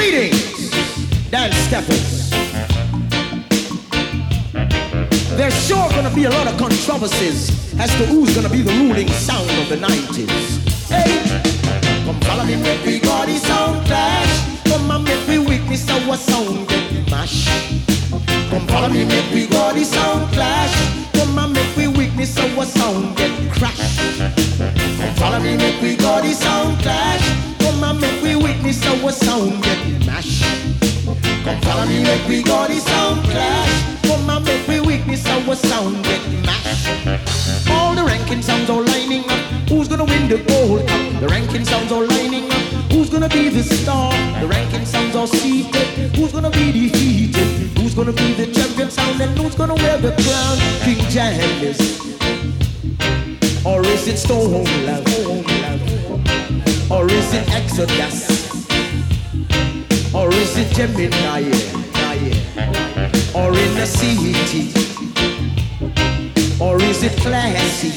Greetings, dance steppers. There's sure gonna be a lot of controversies as to who's gonna be the ruling sound of the 90s. Hey, come follow me, make we got the sound clash. Come and make we witness our sound get mash. Come follow me, make we got the sound clash. Come and make we witness our sound get crash. Come follow me, make we got the sound clash. Come and make we witness our sound get mash. Come follow me, make we got the sound clash. Come and make we witness our sound get mash. All the ranking sounds are lining up. Who's gonna win the gold cup? The ranking sounds are lining up. Who's gonna be the star? The ranking sounds are seated. Who's gonna be defeated? Who's gonna be the champion sound? And who's gonna wear the crown? King James, or is it Stone Love? Or is it Exodus? Or is it Gemini? Or in the city? Or is it classy?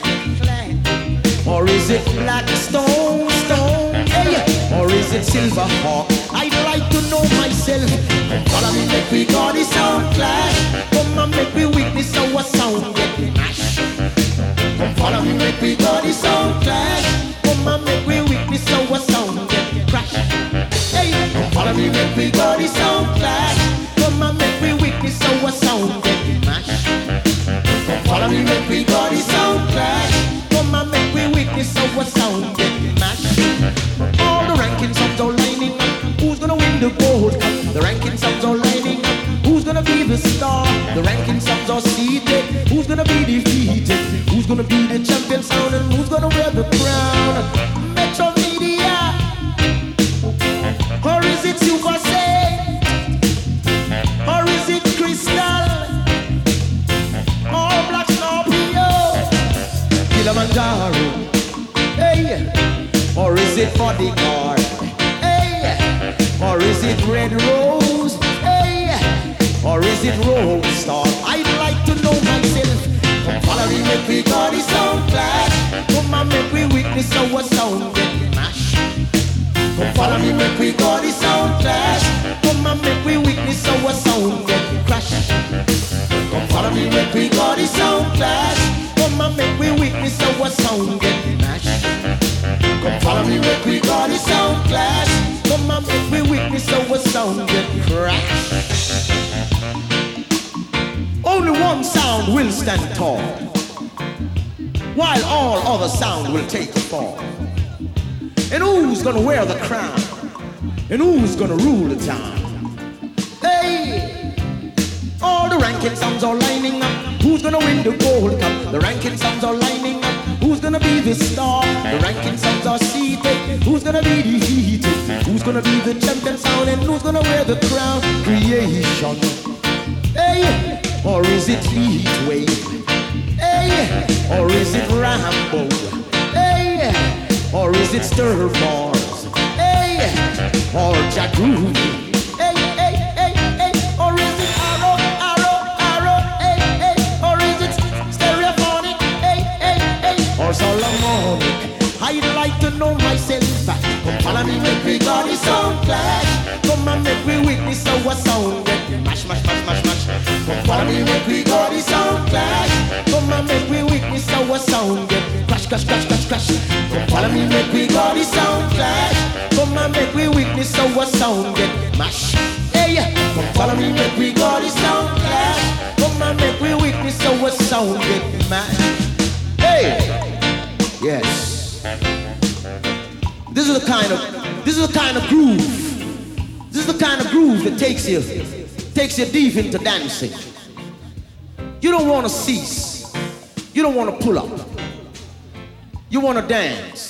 Or is it Blackstone? Hey. Or is it Silverhawk? I'd like to know myself. Come follow me, make we got the sound clash. Come and make we witness our sound get mashed. Come follow me, make we got the sound clash. Come and make we witness our sound get crash. Hey, come follow me, make we got the sound clash. Come and make we witness our sound get mashed. Come follow me, make we got the sound clash. Come and make we witness our sound get mashed. All the ranking sounds are lining up. Who's gonna win the gold cup? The ranking sounds are lining up. Who's gonna be the star? The ranking sounds are seated. Who's gonna be defeated? Who's gonna be the champion sound? And who's gonna wear the crown? Metro Media, or is it Super Say? Or is it Crystal? Or Black Scorpio? Kilimanjaro, hey. Or is it Bodyguard, hey? Or is it Red Rose, hey? Or is it Roll Star? I'd like to know myself. Come follow me, make we got the sound clash. Come and make we witness our sound get mash. Come follow me, make we got the sound clash. Come and make we witness our sound get crash. Come follow me, make we got the sound clash. Come and make we witness our sound get mash. Come follow me, make we got the sound clash. Come and make we witness our sound get crash. Only one sound will stand tall, while all other sound will take a fall. And who's gonna wear the crown? And who's gonna rule the town? Hey! All the ranking sounds are lining up. Who's gonna win the gold cup? The ranking sounds are lining up. Who's gonna be the star? The ranking sounds are seated. Who's gonna be defeated? Who's gonna be the champion sound? And who's gonna wear the crown? Creation, hey! Or is it Heatwave, hey? Or is it Rambo, hey? Or is it Stir Bars, hey? Or Jack Ruby, hey, hey, hey, hey? Or is it Arrow, hey, hey? Or is it Stereophonic, hey, hey, hey? Or Solomonic? I'd like to know myself. Come follow me, make we got the sound clash. Come and make we witness our sound get mash, mash, mash, mash, mash. Come follow me, make we got the sound clash. Come and make we witness our sound get crash, crash, crash, crash, crash. Come follow me, make we got the sound clash. Come and make we witness our sound get mash. Hey, come follow me, make we got the sound clash. Come and make we witness our sound get mash. Hey, yes. This is the kind of groove. This is the kind of groove that takes you deep into dancing. You don't want to cease. You don't want to pull up. You want to dance.